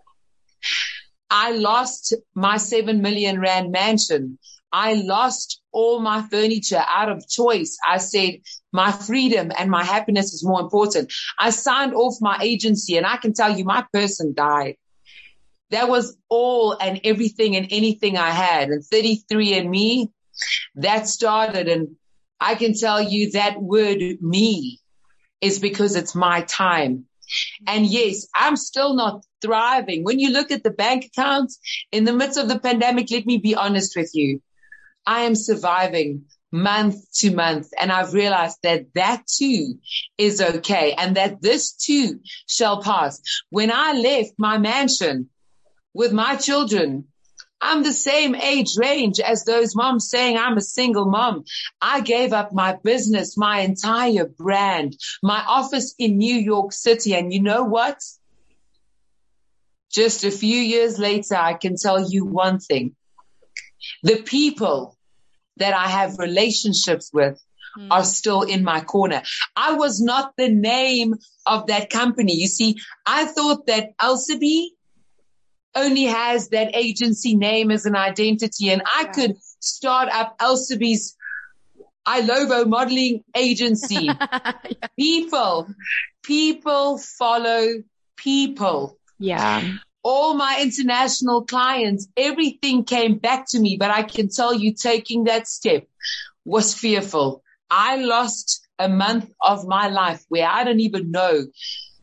I lost my 7 million rand mansion. I lost all my furniture out of choice. I said my freedom and my happiness is more important. I signed off my agency and I can tell you my person died. That was all and everything and anything I had. And 33andMe, that started, and I can tell you that word me is because it's my time. And yes, I'm still not thriving. When you look at the bank accounts in the midst of the pandemic, let me be honest with you. I am surviving month to month. And I've realized that too is okay. And that this too shall pass. When I left my mansion with my children, I'm the same age range as those moms saying I'm a single mom. I gave up my business, my entire brand, my office in New York City. And you know what? Just a few years later, I can tell you one thing. The people that I have relationships with are still in my corner. I was not the name of that company. You see, I thought that Elsabe only has that agency name as an identity, and I could start up Elsabe's iLovo modeling agency. Yeah. People follow people. Yeah. All my international clients, everything came back to me, but I can tell you taking that step was fearful. I lost a month of my life where I don't even know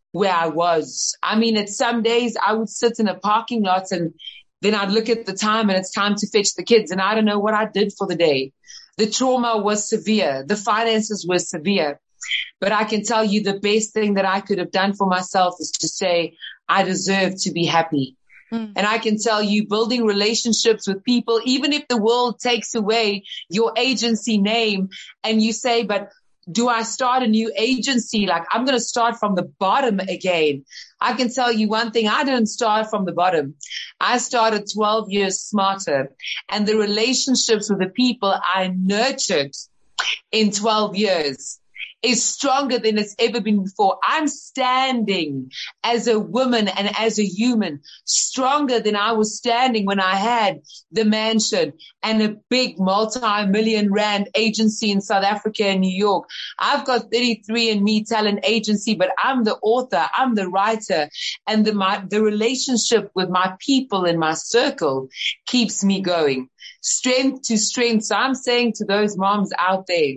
where I was. I mean, at some days I would sit in a parking lot and then I'd look at the time and it's time to fetch the kids. And I don't know what I did for the day. The trauma was severe. The finances were severe. But I can tell you the best thing that I could have done for myself is to say, I deserve to be happy. And I can tell you, building relationships with people, even if the world takes away your agency name and you say, but do I start a new agency? Like, I'm going to start from the bottom again. I can tell you one thing. I didn't start from the bottom. I started 12 years smarter, and the relationships with the people I nurtured in 12 years is stronger than it's ever been before. I'm standing as a woman and as a human stronger than I was standing when I had the mansion and a big multi-million rand agency in South Africa and New York. I've got 33andMe talent agency, but I'm the author, I'm the writer, and the relationship with my people in my circle keeps me going strength to strength. So I'm saying to those moms out there,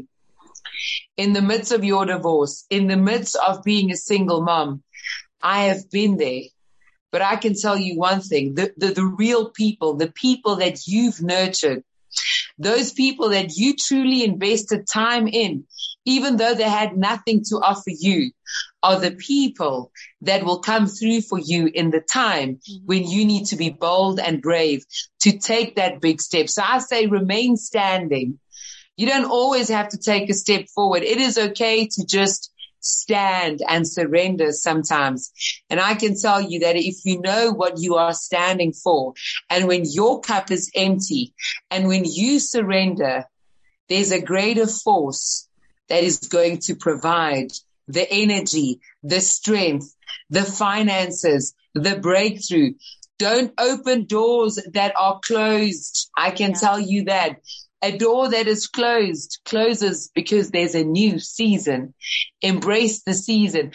in the midst of your divorce, in the midst of being a single mom, I have been there. But I can tell you one thing, the real people, the people that you've nurtured, those people that you truly invested time in, even though they had nothing to offer you, are the people that will come through for you in the time when you need to be bold and brave to take that big step. So I say remain standing. You don't always have to take a step forward. It is okay to just stand and surrender sometimes. And I can tell you that if you know what you are standing for, and when your cup is empty, and when you surrender, there's a greater force that is going to provide the energy, the strength, the finances, the breakthrough. Don't open doors that are closed. I can tell you that. A door that is closed closes because there's a new season. Embrace the season.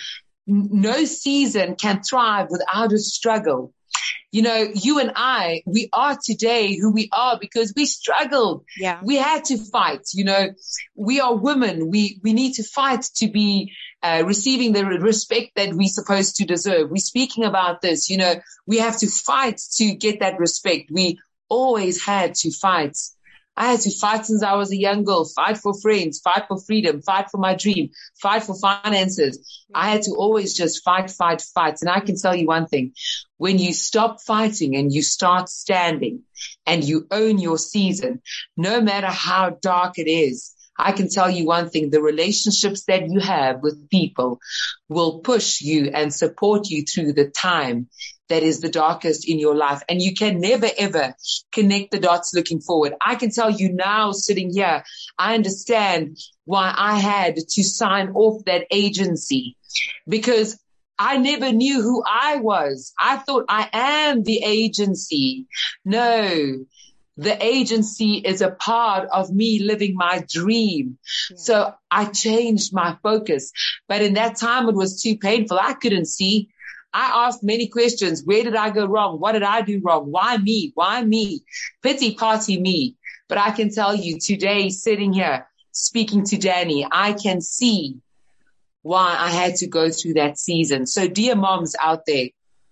No season can thrive without a struggle. You know, you and I, we are today who we are because we struggled. Yeah. We had to fight. You know, we are women. We need to fight to be receiving the respect that we're supposed to deserve. We're speaking about this. You know, we have to fight to get that respect. We always had to fight. I had to fight since I was a young girl, fight for friends, fight for freedom, fight for my dream, fight for finances. I had to always just fight. And I can tell you one thing, when you stop fighting and you start standing and you own your season, no matter how dark it is, I can tell you one thing, the relationships that you have with people will push you and support you through the time that is the darkest in your life. And you can never, ever connect the dots looking forward. I can tell you now, sitting here, I understand why I had to sign off that agency, because I never knew who I was. I thought I am the agency. No, the agency is a part of me living my dream. Yeah. So I changed my focus. But in that time, it was too painful. I couldn't see. I asked many questions. Where did I go wrong? What did I do wrong? Why me? Why me? Pity party me. But I can tell you today, sitting here, speaking to Danny, I can see why I had to go through that season. So dear moms out there,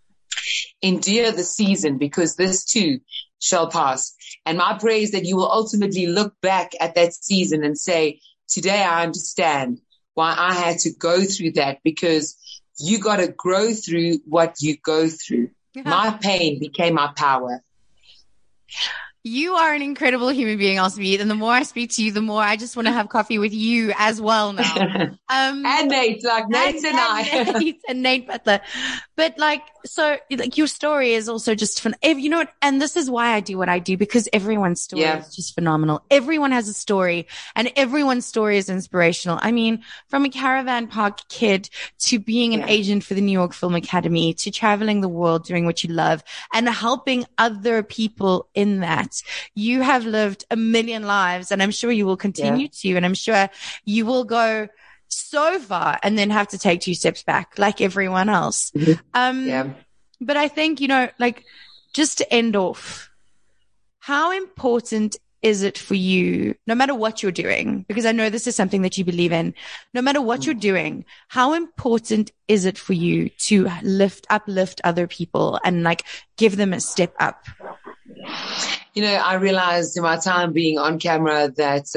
endure the season, because this too shall pass. And my prayer is that you will ultimately look back at that season and say, today I understand why I had to go through that, because you got to grow through what you go through. Yeah. My pain became my power. You are an incredible human being, Elspeth. And the more I speak to you, the more I just want to have coffee with you as well now. And Nate, like Nate and I. Nate and Nate Butler. But so your story is also just fun. You know what? And this is why I do what I do, because everyone's story is just phenomenal. Everyone has a story, and everyone's story is inspirational. I mean, from a caravan park kid to being an agent for the New York Film Academy, to traveling the world, doing what you love and helping other people in that. You have lived a million lives, and I'm sure you will continue to, and I'm sure you will go so far and then have to take 2 steps back like everyone else. But I think, just to end off, how important is it for you, no matter what you're doing, because I know this is something that you believe in, no matter what you're doing, how important is it for you to uplift other people and like give them a step up? You know, I realized in my time being on camera that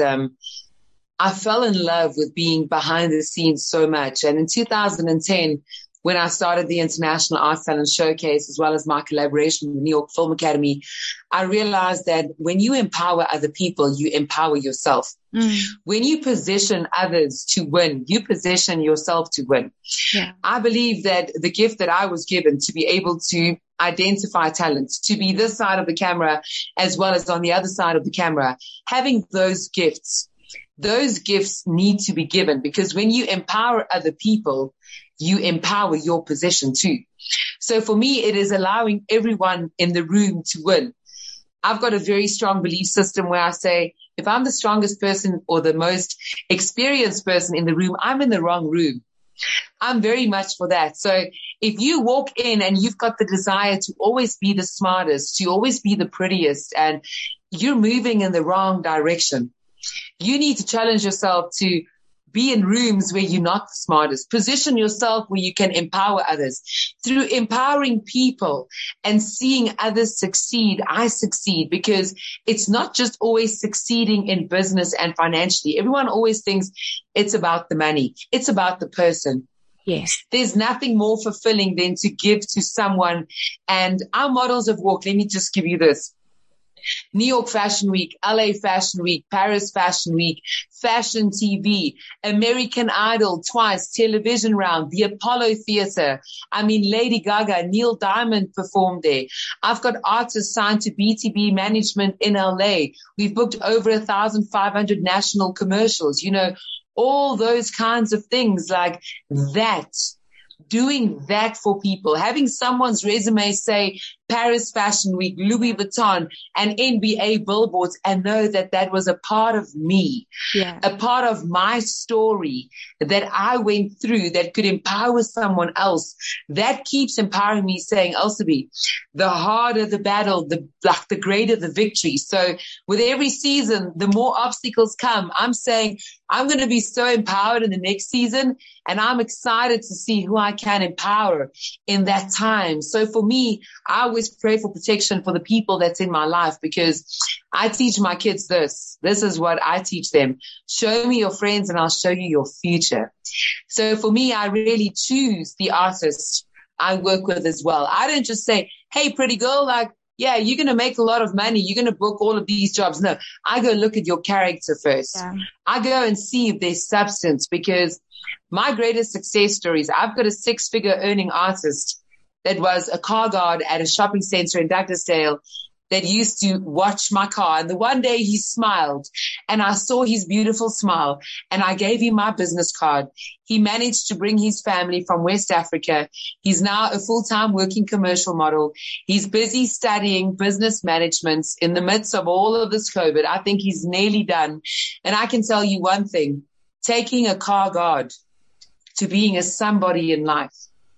I fell in love with being behind the scenes so much. And in 2010, when I started the International Art Talent Showcase, as well as my collaboration with the New York Film Academy, I realized that when you empower other people, you empower yourself. When you position others to win, you position yourself to win. Yeah. I believe that the gift that I was given to be able to identify talent, to be this side of the camera as well as on the other side of the camera, having those gifts need to be given, because when you empower other people, you empower your position too. So for me, it is allowing everyone in the room to win. I've got a very strong belief system where I say, if I'm the strongest person or the most experienced person in the room, I'm in the wrong room. I'm very much for that. So if you walk in and you've got the desire to always be the smartest, to always be the prettiest, and you're moving in the wrong direction, you need to challenge yourself to be in rooms where you're not the smartest. Position yourself where you can empower others. Through empowering people and seeing others succeed, I succeed, because it's not just always succeeding in business and financially. Everyone always thinks it's about the money. It's about the person. Yes. There's nothing more fulfilling than to give to someone. And our models of work, let me just give you this. New York Fashion Week, LA Fashion Week, Paris Fashion Week, Fashion TV, American Idol twice, television round, the Apollo Theater. I mean, Lady Gaga, Neil Diamond performed there. I've got artists signed to BTB Management in LA. We've booked over 1,500 national commercials, you know, all those kinds of things like that. Doing that for people, having someone's resume say Paris Fashion Week, Louis Vuitton, and NBA billboards, and know that that was a part of me, a part of my story that I went through that could empower someone else. That keeps empowering me, saying, Elsabe, the harder the battle, the greater the victory. So with every season, the more obstacles come, I'm saying I'm going to be so empowered in the next season, and I'm excited to see who I can empower in that time. So for me, I always pray for protection for the people that's in my life, because I teach my kids this. This is what I teach them. Show me your friends and I'll show you your future. So for me, I really choose the artists I work with as well. I don't just say, hey, pretty girl, like, yeah, you're going to make a lot of money. You're going to book all of these jobs. No, I go look at your character first. Yeah. I go and see if there's substance, because my greatest success stories, I've got a 6-figure earning artist that was a car guard at a shopping center in Douglasdale that used to watch my car. And the one day he smiled and I saw his beautiful smile and I gave him my business card. He managed to bring his family from West Africa. He's now a full-time working commercial model. He's busy studying business management in the midst of all of this COVID. I think he's nearly done. And I can tell you one thing, taking a car guard to being a somebody in life,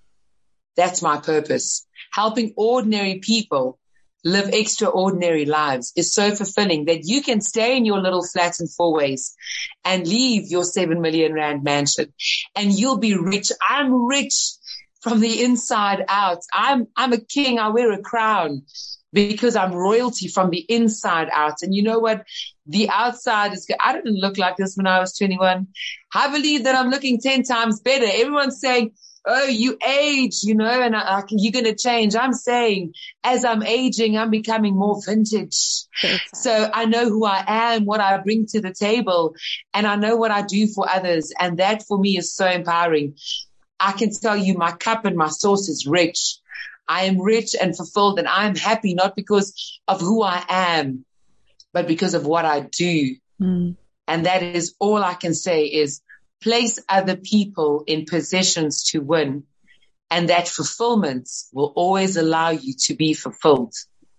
that's my purpose. Helping ordinary people live extraordinary lives is so fulfilling that you can stay in your little flat in Four Ways and leave your 7 million rand mansion and you'll be rich. I'm rich from the inside out. I'm a king. I wear a crown because I'm royalty from the inside out. And you know what? The outside is good. I didn't look like this when I was 21. I believe that I'm looking 10 times better. Everyone's saying, oh, you age, you know, and you're going to change. I'm saying as I'm aging, I'm becoming more vintage. So I know who I am, what I bring to the table, and I know what I do for others. And that for me is so empowering. I can tell you my cup and my sauce is rich. I am rich and fulfilled, and I am happy not because of who I am, but because of what I do. And that is all I can say is place other people in positions to win, and that fulfillment will always allow you to be fulfilled.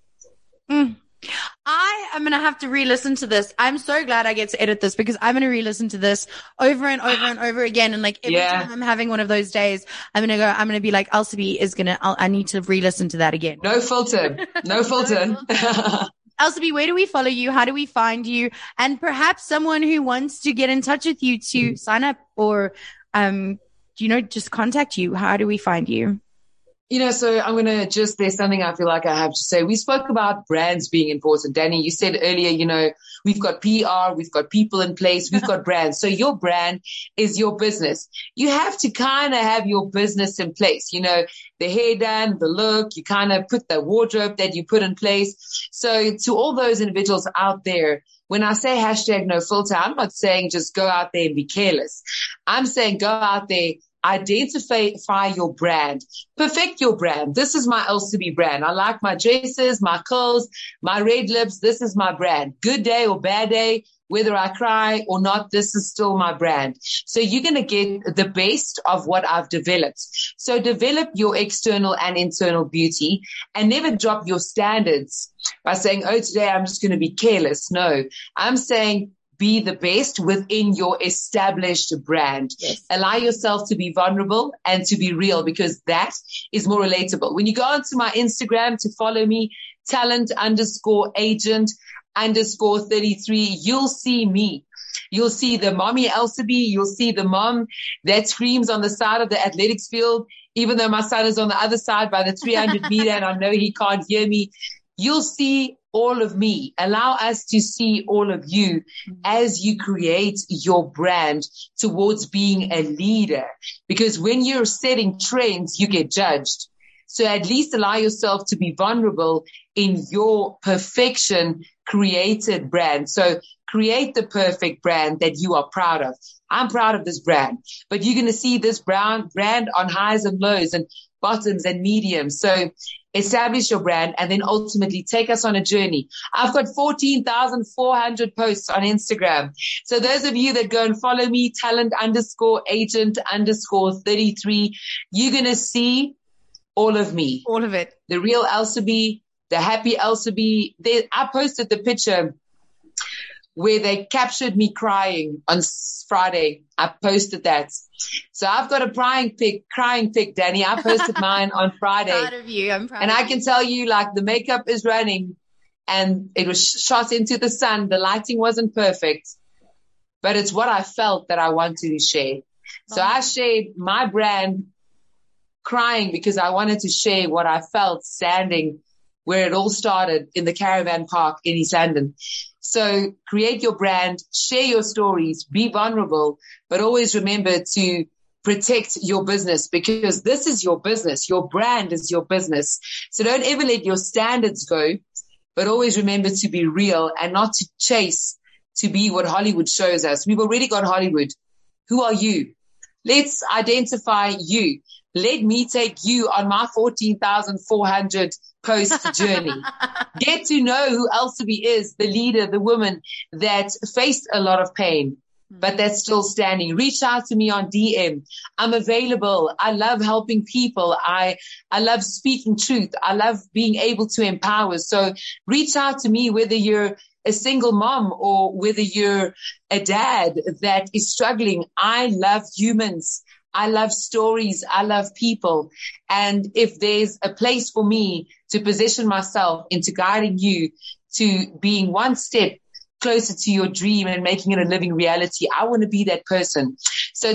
I am going to have to re-listen to this. I'm so glad I get to edit this because I'm going to re-listen to this over and over and over again. And like every time I'm having one of those days, I'm going to be like, Elsabe is I need to re-listen to that again. No filter. No filter. Elsabe, where do we follow you? How do we find you? And perhaps someone who wants to get in touch with you to sign up or, just contact you. How do we find you? So I'm going to there's something I feel like I have to say. We spoke about brands being important. Danny, you said earlier, we've got PR, we've got people in place, we've got brands. So your brand is your business. You have to kind of have your business in place, the hair done, the look, you kind of put the wardrobe that you put in place. So to all those individuals out there, when I say #NoFilter, I'm not saying just go out there and be careless. I'm saying go out there, identify your brand, perfect your brand. This is my Elsabe brand. I like my dresses, my curls, my red lips. This is my brand. Good day or bad day, whether I cry or not, this is still my brand. So you're going to get the best of what I've developed. So develop your external and internal beauty and never drop your standards by saying, today I'm just going to be careless. No, I'm saying be the best within your established brand. Yes. Allow yourself to be vulnerable and to be real, because that is more relatable. When you go onto my Instagram to follow me, talent_agent_33, you'll see me. You'll see the mommy Elsabe. You'll see the mom that screams on the side of the athletics field, even though my son is on the other side by the 300 meter and I know he can't hear me. You'll see all of me. Allow us to see all of you as you create your brand towards being a leader. Because when you're setting trends, you get judged. So at least allow yourself to be vulnerable in your perfection created brand. So create the perfect brand that you are proud of. I'm proud of this brand, but you're going to see this brand on highs and lows and bottoms and mediums. So establish your brand and then ultimately take us on a journey. I've got 14,400 posts on Instagram. So those of you that go and follow me, talent_agent_33, you're going to see all of me. All of it. The real Elsabe, the happy Elsabe. I posted the picture where they captured me crying on Friday. I posted that. So I've got a crying pic, Danny. I posted mine on Friday. I'm proud of you. I'm proud and of I can tell you, the makeup is running and it was shot into the sun. The lighting wasn't perfect, but it's what I felt that I wanted to share. So I shared my brand crying because I wanted to share what I felt standing where it all started in the Caravan Park in East London. So create your brand, share your stories, be vulnerable, but always remember to protect your business, because this is your business. Your brand is your business. So don't ever let your standards go, but always remember to be real and not to chase to be what Hollywood shows us. We've already got Hollywood. Who are you? Let's identify you. Let me take you on my 14,400 post journey. Get to know who Elsabe is, the leader, the woman that faced a lot of pain, but that's still standing. Reach out to me on DM. I'm available. I love helping people. I love speaking truth. I love being able to empower. So reach out to me, whether you're a single mom or whether you're a dad that is struggling. I love humans. I love stories. I love people. And if there's a place for me to position myself into guiding you to being one step closer to your dream and making it a living reality, I want to be that person. So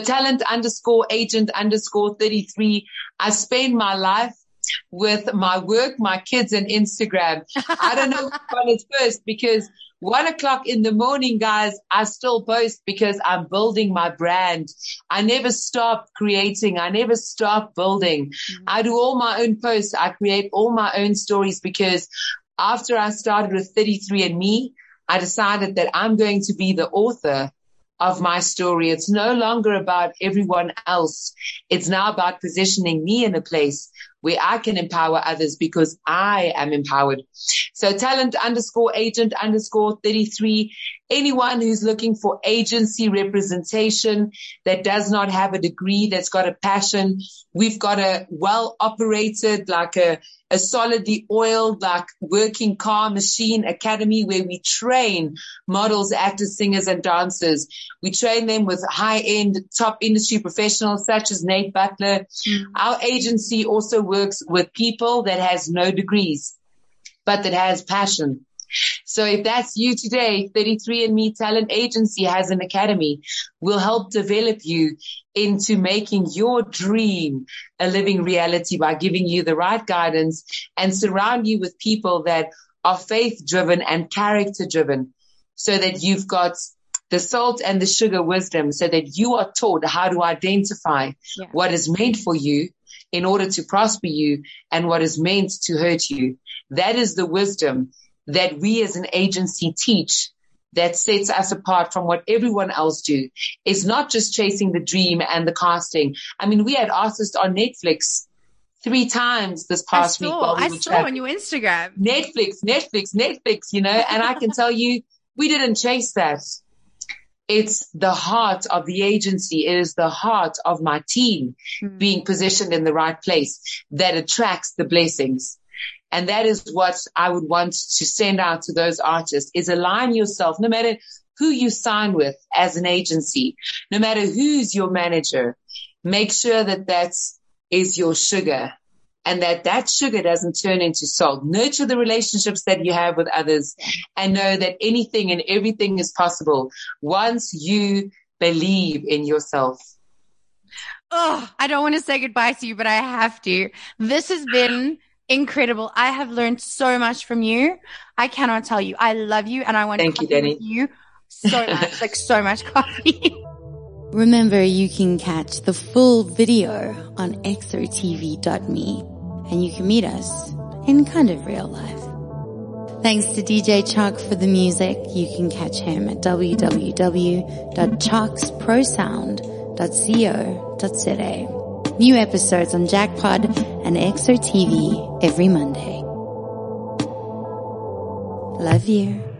talent_agent_33. I spend my life with my work, my kids, and Instagram. I don't know which one is first, because 1:00 in the morning, guys, I still post because I'm building my brand. I never stop creating. I never stop building. I do all my own posts. I create all my own stories, because after I started with 33andMe, I decided that I'm going to be the author of my story. It's no longer about everyone else. It's now about positioning me in a place where I can empower others because I am empowered. So talent_agent_33. Anyone who's looking for agency representation that does not have a degree, that's got a passion. We've got a well operated, like a solidly oiled, like working car machine academy where we train models, actors, singers, and dancers. We train them with high end top industry professionals such as Nate Butler. Our agency also works with people that has no degrees, but that has passion. So if that's you today, 33andMe Talent Agency has an academy. We'll help develop you into making your dream a living reality by giving you the right guidance and surround you with people that are faith driven and character driven, so that you've got the salt and the sugar wisdom, so that you are taught how to identify what is meant for you in order to prosper you and what is meant to hurt you. That is the wisdom that we as an agency teach, that sets us apart from what everyone else do. It's not just chasing the dream and the casting. I mean, we had artists on Netflix 3 times this past week. I saw on your Instagram. Netflix, you know, and I can tell you, we didn't chase that. It's the heart of the agency. It is the heart of my team being positioned in the right place that attracts the blessings. And that is what I would want to send out to those artists, is align yourself, no matter who you sign with as an agency, no matter who's your manager, make sure that that is your sugar and that sugar doesn't turn into salt. Nurture the relationships that you have with others and know that anything and everything is possible once you believe in yourself. Oh, I don't want to say goodbye to you, but I have to. This has been incredible. I have learned so much from you. I cannot tell you. I love you and I want Thank to you, Danny. with you so much, like so much coffee. Remember, you can catch the full video on exotv.me and you can meet us in kind of real life. Thanks to DJ Chuck for the music. You can catch him at www.chucksprosound.co.za. New episodes on Jackpod and EXO TV every Monday. Love you.